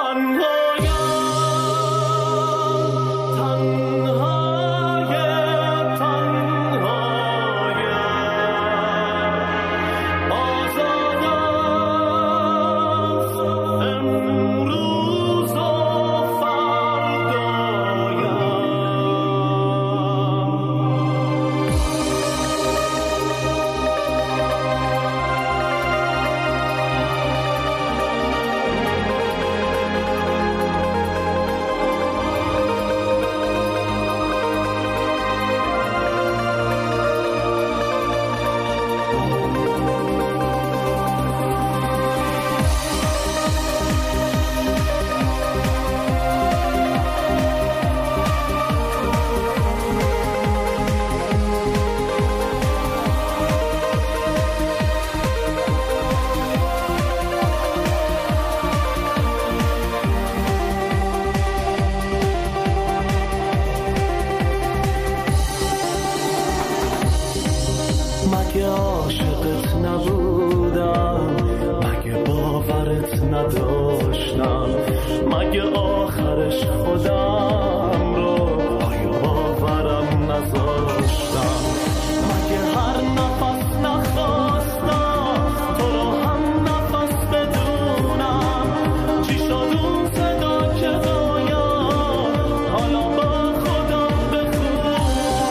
مگه عاشقت نبودم، مگه باورت نداشتم، مگه آخرش خودم رو آیا باورم نذاشتم، مگه هر نفس نخواستم تو رو هم نفس بدونم، چی شد اون صدا که باید حالا با خودم بخونم.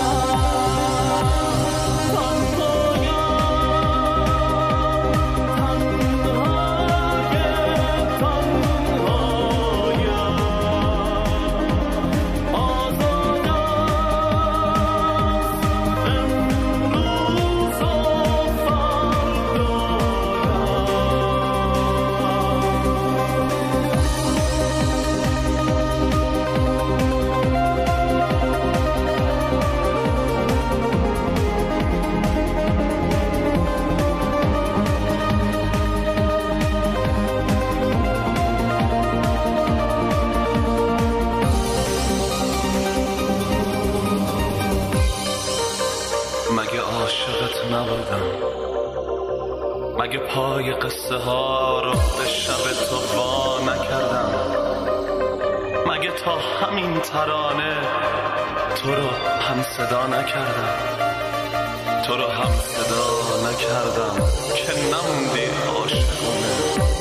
مگه عاشقت نبودم، مگه پای قصه ها رو به شب تو وا نکردم، مگه تا همین ترانه تو رو هم صدا نکردم، تو رو هم صدا نکردم که نموندی عاشقانه.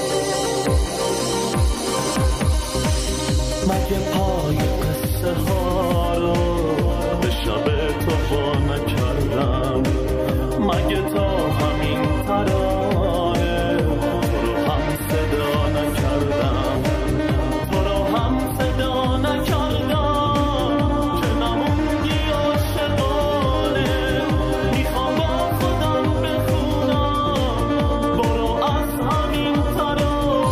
مگه پای قصه ها رو به شب تو وا نکردم، مگه تا همین ترانه تو رو هم صدا نکردم، تو رو هم صدا نکردم که نموندی عاشقانه. میخوام با خودم بخونم برو از همین ترانه.